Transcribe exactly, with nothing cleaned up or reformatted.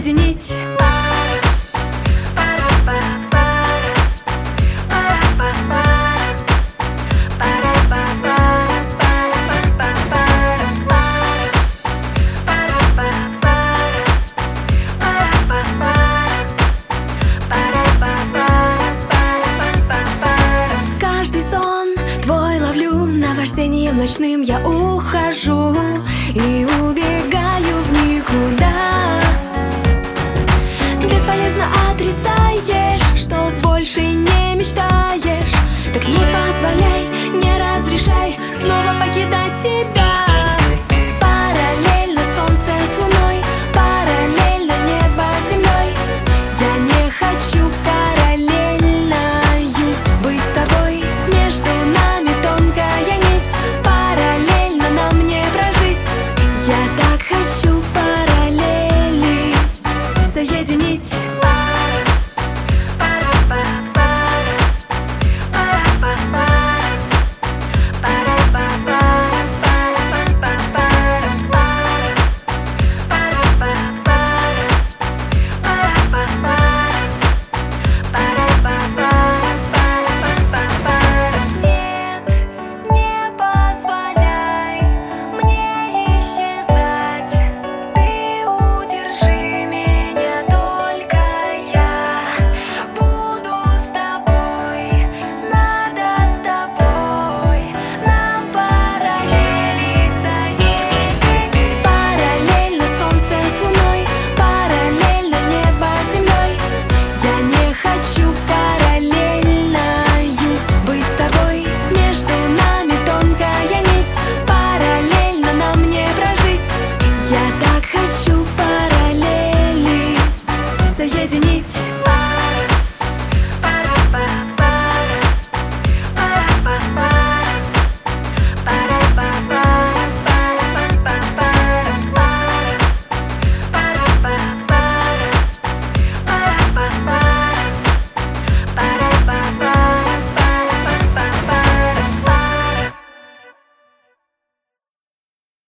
соединить. Каждый сон твой ловлю, наваждением ночным я ухожу и убегаю в никуда. Бесполезно отрицаешь, что больше не мечтаешь. Так не позволяй, не разрешай снова покидать тебя. Параллельно солнце с луной, параллельно небо с землей. Я не хочу параллельною быть с тобой. Между нами тонкая нить, параллельно нам не прожить. Я так хочу параллели соединить.